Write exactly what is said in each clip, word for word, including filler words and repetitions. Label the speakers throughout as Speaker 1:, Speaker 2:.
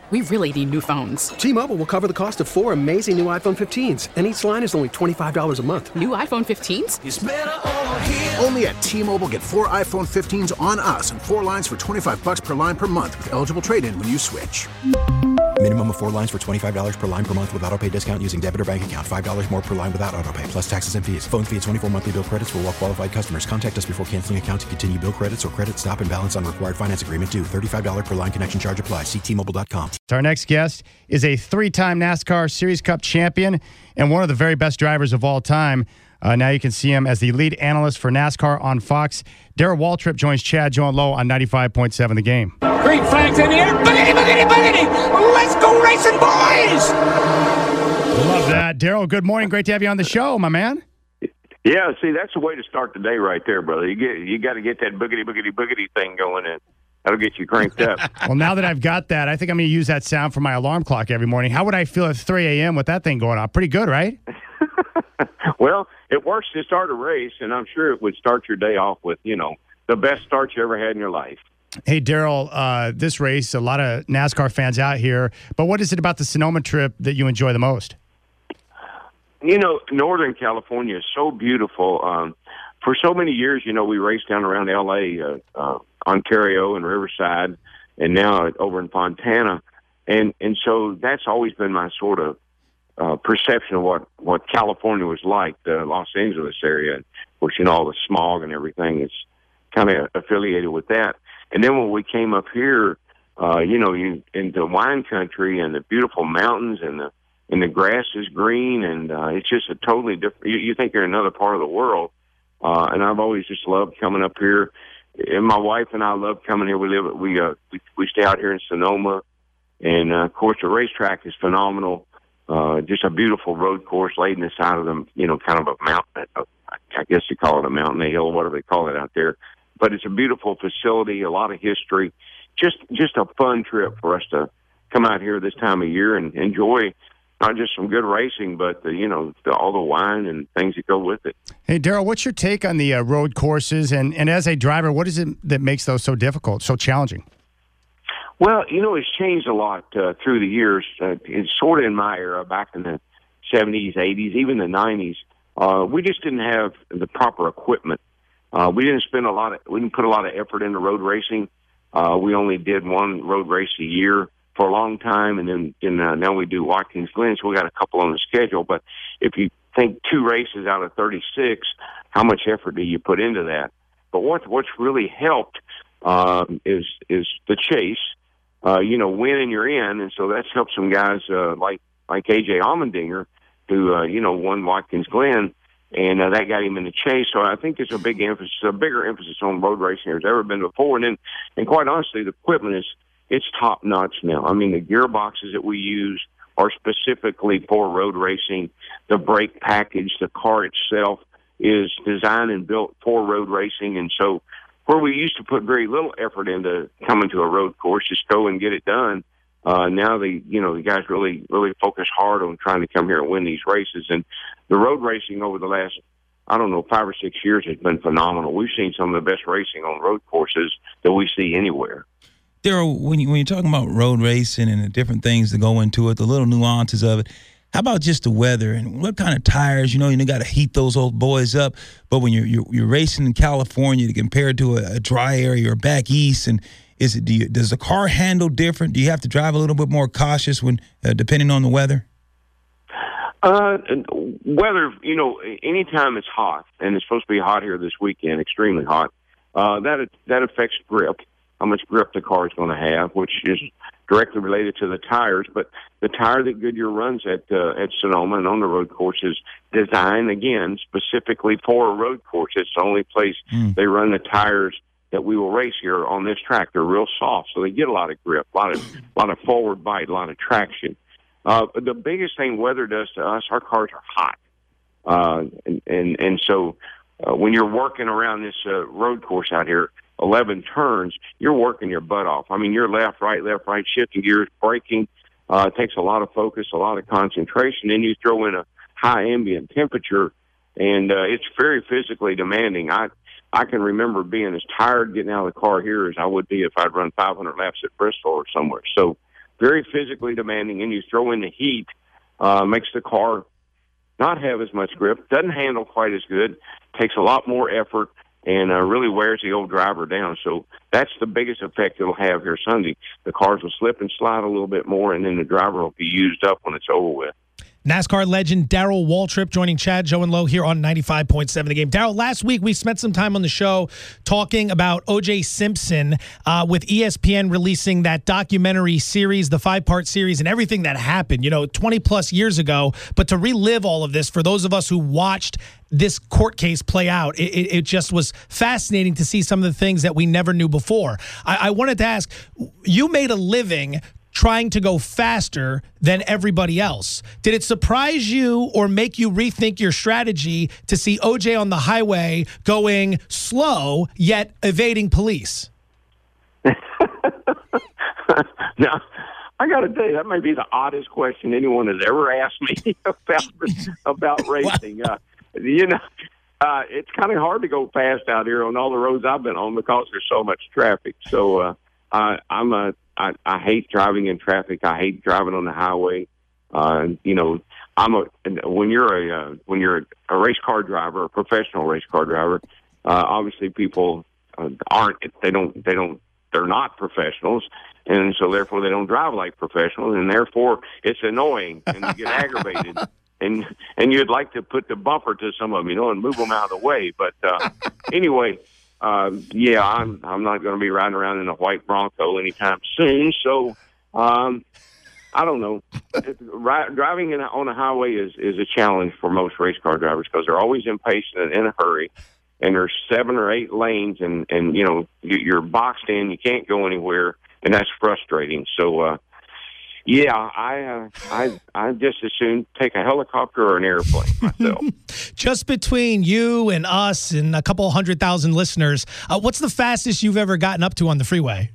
Speaker 1: We really need new phones.
Speaker 2: T-Mobile will cover the cost of four amazing new iPhone fifteens, and each line is only twenty-five dollars a month.
Speaker 1: New iPhone fifteens?
Speaker 3: It's better over here.
Speaker 4: Only at T-Mobile, get four iPhone fifteens on us and four lines for twenty-five dollars per line per month with eligible trade-in when you switch.
Speaker 5: Minimum of four lines for twenty-five dollars per line per month with autopay discount using debit or bank account. five dollars more per line without autopay, plus taxes and fees. Phone fee at twenty-four monthly bill credits for well-qualified customers. Contact us before canceling account to continue bill credits or credit stop and balance on required finance agreement due. thirty-five dollars per line connection charge applies. See T Mobile dot com.
Speaker 6: Our next guest is a three-time NASCAR Series Cup champion and one of the very best drivers of all time. Uh, now you can see him as the lead analyst for NASCAR on Fox. Darrell Waltrip joins Chad Joan Lowe on ninety-five point seven The Game.
Speaker 3: Green flags in the air. Boogity, boogity, boogity. Let's go racing, boys.
Speaker 6: Love that. Darrell, good morning. Great to have you on the show, my man.
Speaker 7: Yeah, see, that's the way to start the day right there, brother. You get you got to get that boogity, boogity, boogity thing going, and that'll get you cranked up.
Speaker 6: Well, now that I've got that, I think I'm going to use that sound for my alarm clock every morning. How would I feel at three a.m. with that thing going on? Pretty good, right?
Speaker 7: Well, it works to start a race, and I'm sure it would start your day off with, you know, the best start you ever had in your life.
Speaker 6: Hey, Darrell, uh, this race, a lot of NASCAR fans out here, but what is it about the Sonoma trip that you enjoy the most?
Speaker 7: You know, Northern California is so beautiful. Um, for so many years, you know, we raced down around L A, uh, uh, Ontario and Riverside, and now over in Fontana. And and so that's always been my sort of uh, perception of what, what California was like, the Los Angeles area. Of course, you know, all the smog and everything is kind of affiliated with that. And then when we came up here, uh, you know, you into wine country and the beautiful mountains and the and the grass is green, and uh, it's just a totally different. You, you think you're in another part of the world, uh, and I've always just loved coming up here. And my wife and I love coming here. We live, we uh, we, we stay out here in Sonoma, and uh, of course the racetrack is phenomenal. Uh, just a beautiful road course laid in the side of the, you know, kind of a mountain. Uh, I guess you call it a mountain, a hill, whatever they call it out there. But it's a beautiful facility, a lot of history. Just just a fun trip for us to come out here this time of year and enjoy not just some good racing, but the, you know, the, all the wine and things that go with it.
Speaker 6: Hey, Darrell, what's your take on the uh, road courses? And, and as a driver, what is it that makes those so difficult, so challenging?
Speaker 7: Well, you know, it's changed a lot uh, through the years. Uh, it's sort of in my era, back in the seventies, eighties, even the nineties. Uh, we just didn't have the proper equipment. Uh, we didn't spend a lot of, we didn't put a lot of effort into road racing. Uh, we only did one road race a year for a long time, and then and, uh, now we do Watkins Glen, so we got a couple on the schedule. But if you think two races out of thirty-six, how much effort do you put into that? But what what's really helped um, is is the chase. Uh, you know, win and you're in, and so that's helped some guys uh, like like A J Allmendinger, who uh, you know won Watkins Glen, and uh, that got him in the chase. So I think there's a big emphasis, a bigger emphasis on road racing than there's ever been before. And then, and quite honestly, the equipment is it's top notch now. I mean, the gearboxes that we use are specifically for road racing. The brake package, the car itself, is designed and built for road racing, and so where we used to put very little effort into coming to a road course, just go and get it done. Uh, now the you know the guys really really focus hard on trying to come here and win these races. And the road racing over the last I don't know five or six years has been phenomenal. We've seen some of the best racing on road courses that we see anywhere.
Speaker 8: Darrell, when you when you're talking about road racing and the different things that go into it, the little nuances of it, how about just the weather and what kind of tires? You know, you got to heat those old boys up. But when you're you're, you're racing in California compared to a, a dry area or back east, and is it do you, does the car handle different? Do you have to drive a little bit more cautious when uh, depending on the weather?
Speaker 7: Uh, weather, you know, anytime it's hot, and it's supposed to be hot here this weekend, extremely hot. Uh, that that affects grip, how much grip the car is going to have, which is directly related to the tires. But the tire that Goodyear runs at uh, at Sonoma and on the road course is designed, again, specifically for a road course. It's the only place mm. they run the tires that we will race here on this track. They're real soft, so they get a lot of grip, a lot of, a lot of forward bite, a lot of traction. Uh, but the biggest thing weather does to us, our cars are hot. Uh, and, and, and so uh, when you're working around this uh, road course out here, eleven turns, you're working your butt off. I mean, you're left, right, left, right, shifting gears, braking. Uh, it takes a lot of focus, a lot of concentration. Then you throw in a high ambient temperature, and uh, it's very physically demanding. I I can remember being as tired getting out of the car here as I would be if I'd run five hundred laps at Bristol or somewhere. So very physically demanding, and you throw in the heat, uh, makes the car not have as much grip, doesn't handle quite as good, takes a lot more effort, and uh, really wears the old driver down. So that's the biggest effect it'll have here Sunday. The cars will slip and slide a little bit more, and then the driver will be used up when it's over with.
Speaker 9: NASCAR legend Darrell Waltrip joining Chad, Joe, and Lowe here on ninety-five point seven The Game. Darrell, last week we spent some time on the show talking about O J Simpson uh, with E S P N releasing that documentary series, the five-part series, and everything that happened, you know, twenty-plus years ago. But to relive all of this, for those of us who watched this court case play out, it, it, it just was fascinating to see some of the things that we never knew before. I, I wanted to ask, you made a living trying to go faster than everybody else. Did it surprise you or make you rethink your strategy to see O J on the highway going slow yet evading police?
Speaker 7: Now, I got to tell you, that may be the oddest question anyone has ever asked me about about racing. Uh, you know, uh, it's kind of hard to go fast out here on all the roads I've been on because there's so much traffic. So uh, I, I'm a I, I hate driving in traffic. I hate driving on the highway. Uh, you know, I'm a when you're a uh, when you're a race car driver, a professional race car driver. Uh, obviously, people uh, aren't. They don't. They don't. They're not professionals, and so therefore they don't drive like professionals, and therefore it's annoying and you get aggravated. And and you'd like to put the bumper to some of them, you know, and move them out of the way. But uh, anyway. Uh, yeah, I'm I'm not going to be riding around in a white Bronco anytime soon. So, um, I don't know. Ri- driving in a, on a highway is, is a challenge for most race car drivers because they're always impatient and in a hurry. And there's seven or eight lanes, and, and you know, you, you're boxed in. You can't go anywhere, and that's frustrating. So, uh, yeah, I, uh, I I just as soon take a helicopter or an airplane myself.
Speaker 9: Just between you and us and a couple hundred thousand listeners, uh, what's the fastest you've ever gotten up to on the freeway?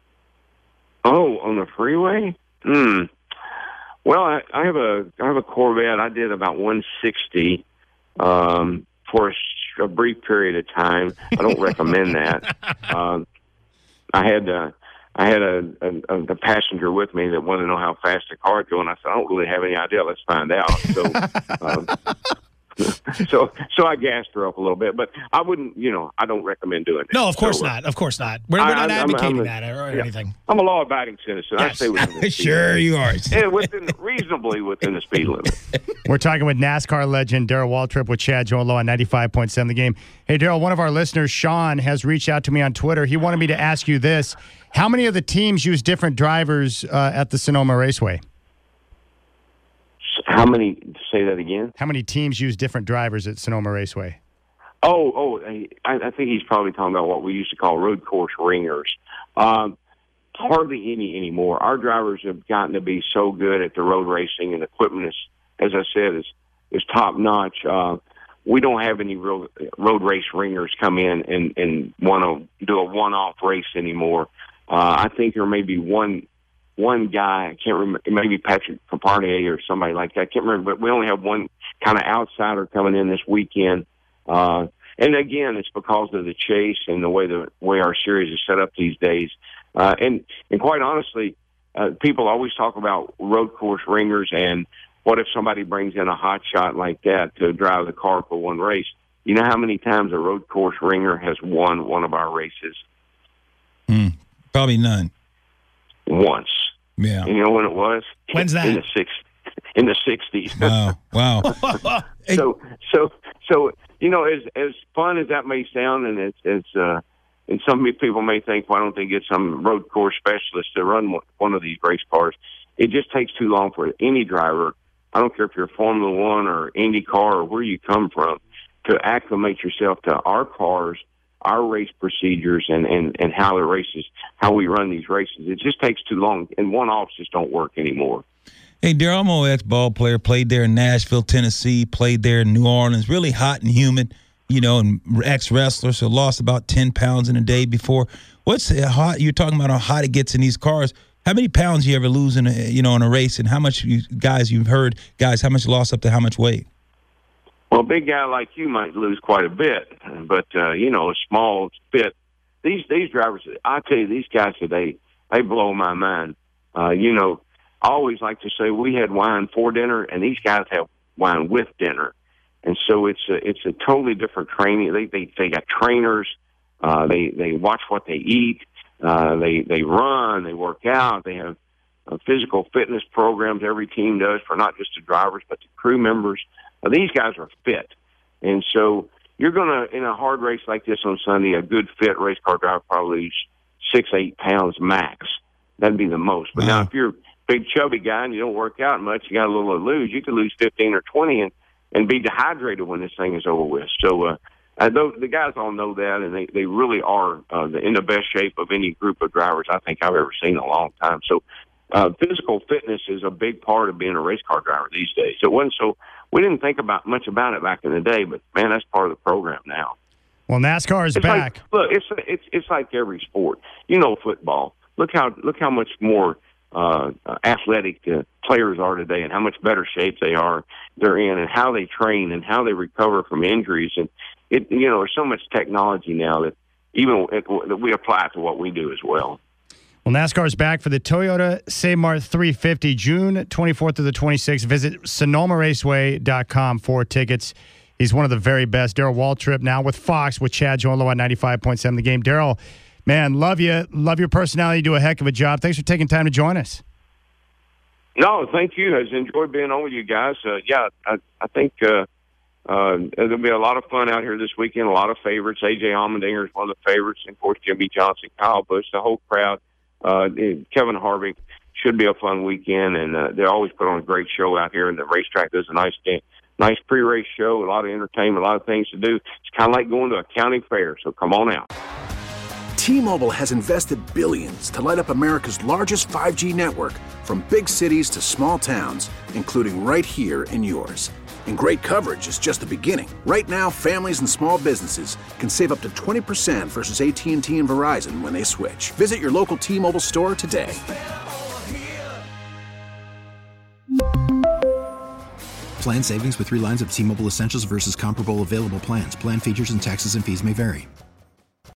Speaker 7: Oh, on the freeway? Hmm. Well, I, I have a I have a Corvette. I did about one sixty um, for a, sh- a brief period of time. I don't recommend that. Um, I had. Uh, I had a, a, a passenger with me that wanted to know how fast the car would go, and I said, I don't really have any idea. Let's find out. So, um, so, so I gassed her up a little bit, but I wouldn't, you know, I don't recommend doing it.
Speaker 9: No, of course
Speaker 7: so,
Speaker 9: not. Of course not. We're, we're not
Speaker 7: I,
Speaker 9: advocating
Speaker 7: I'm, I'm a,
Speaker 9: that or
Speaker 7: yeah,
Speaker 9: anything.
Speaker 7: I'm a law-abiding citizen.
Speaker 9: Yes.
Speaker 7: I stay within the speed
Speaker 8: Sure
Speaker 7: limit.
Speaker 8: you are.
Speaker 7: Yeah, within, reasonably within the speed limit.
Speaker 6: We're talking with NASCAR legend Darrell Waltrip with Chad, Joe, and Lowe on ninety-five point seven The Game. Hey, Darrell, one of our listeners, Sean, has reached out to me on Twitter. He wanted me to ask you this. How many of the teams use different drivers uh, at the Sonoma Raceway?
Speaker 7: How many, say that again?
Speaker 6: How many teams use different drivers at Sonoma Raceway?
Speaker 7: Oh, oh, I, I think he's probably talking about what we used to call road course ringers. Um, hardly any anymore. Our drivers have gotten to be so good at the road racing, and the equipment is, as I said, is is top notch. Uh, we don't have any real road race ringers come in and and want to do a one off race anymore. Uh, I think there may be one one guy. I can't remember. Maybe Patrick Paparnier or somebody like that. I can't remember. But we only have one kind of outsider coming in this weekend. Uh, and again, it's because of the chase and the way the way our series is set up these days. Uh, and and quite honestly, uh, people always talk about road course ringers and what if somebody brings in a hot shot like that to drive the car for one race. You know how many times a road course ringer has won one of our races?
Speaker 8: Mm, probably none.
Speaker 7: Once.
Speaker 8: Yeah.
Speaker 7: And you know when it was?
Speaker 9: When's that?
Speaker 7: In the six, in the sixties.
Speaker 8: Wow. Wow.
Speaker 7: so so so you know, as as fun as that may sound, and it's it's uh, and some people may think, why don't they get some road course specialist to run one of these race cars? It just takes too long for any driver. I don't care if you're Formula One or IndyCar or where you come from, to acclimate yourself to our cars, our race procedures, and, and, and how the races, how we run these races. It just takes too long, and one-offs just don't work anymore.
Speaker 8: Hey, Darrell, I'm an ex-ball player, played there in Nashville, Tennessee, played there in New Orleans, really hot and humid, you know, and ex-wrestler, so lost about ten pounds in a day before. What's hot? You're talking about how hot it gets in these cars. How many pounds you ever lose in a, you know, in a race, and how much you guys you've heard guys how much loss up to how much weight?
Speaker 7: Well, a big guy like you might lose quite a bit, but uh, you know, a small fit. These these drivers, I tell you, these guys today, they blow my mind. Uh, you know, I always like to say we had wine for dinner, and these guys have wine with dinner. And so it's a, it's a totally different training. They they, they got trainers. Uh, they they watch what they eat. Uh, they they run. They work out. They have uh, physical fitness programs. Every team does for not just the drivers but the crew members. Uh, these guys are fit, and so you're gonna in a hard race like this on Sunday, a good fit race car driver probably lose six eight pounds max. That'd be the most. But wow. Now if you're a big chubby guy and you don't work out much, you got a little to lose. You could lose fifteen or twenty and and be dehydrated when this thing is over with. So. Uh, I know the guys all know that, and they, they really are uh, in the best shape of any group of drivers I think I've ever seen in a long time. So uh, physical fitness is a big part of being a race car driver these days. It wasn't so we didn't think about much about it back in the day, but man, that's part of the program now.
Speaker 6: Well, NASCAR is
Speaker 7: it's
Speaker 6: back.
Speaker 7: Like, look, it's it's it's like every sport. You know, football. Look how look how much more uh, athletic uh, players are today, and how much better shape they are they're in, and how they train, and how they recover from injuries, and It, you know, there's so much technology now that even it, that we apply to what we do as well.
Speaker 6: Well, NASCAR is back for the Toyota Save-Mart three fifty, June twenty-fourth through the twenty-sixth. Visit Sonoma Raceway dot com for tickets. He's one of the very best. Darrell Waltrip now with Fox with Chad Johnlow at ninety-five point seven The Game. Darrell, man, love you. Love your personality. You do a heck of a job. Thanks for taking time to join us.
Speaker 7: No, thank you. I enjoyed being on with you guys. Uh, yeah, I, I think uh, uh, there'll be a lot of fun out here this weekend. A lot of favorites. A J Allmendinger is one of the favorites. And, of course, Jimmy Johnson, Kyle Busch, the whole crowd. Uh, Kevin Harvick. Should be a fun weekend, and uh, they always put on a great show out here, and the racetrack does a nice day. Nice pre-race show, a lot of entertainment, a lot of things to do. It's kind of like going to a county fair, so come on out.
Speaker 4: T-Mobile has invested billions to light up America's largest five G network, from big cities to small towns, including right here in yours. And great coverage is just the beginning. Right now, families and small businesses can save up to twenty percent versus A T and T and Verizon when they switch. Visit your local T-Mobile store today.
Speaker 5: Plan savings with three lines of T-Mobile Essentials versus comparable available plans. Plan features and taxes and fees may vary.